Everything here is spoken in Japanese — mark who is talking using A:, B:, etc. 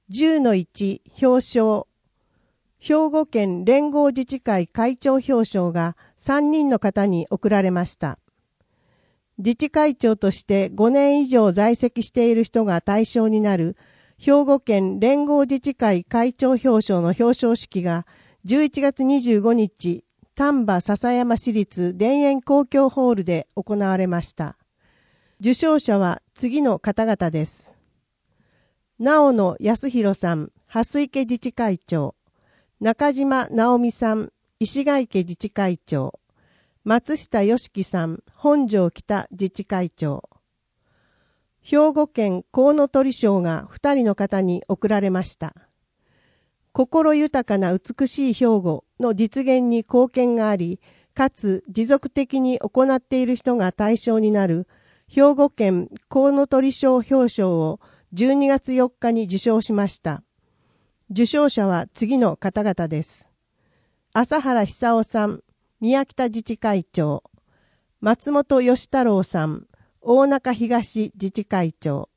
A: 10-1表彰。兵庫県連合自治会会長表彰が3人の方に贈られました。自治会長として5年以上在籍している人が対象になる兵庫県連合自治会会長表彰の表彰式が11月25日、丹波篠山市立田園公共ホールで行われました。受賞者は次の方々です。直野康弘さん、蓮池自治会長。中島直美さん、石ヶ池自治会長。松下良樹さん、本庄北自治会長。兵庫県コウノトリ賞が2人の方に贈られました。心豊かな美しい兵庫の実現に貢献があり、かつ持続的に行っている人が対象になる兵庫県コウノトリ賞表彰を12月4日に受賞しました。受賞者は次の方々です。朝原久夫さん、宮北自治会長。松本義太郎さん、大中東自治会長。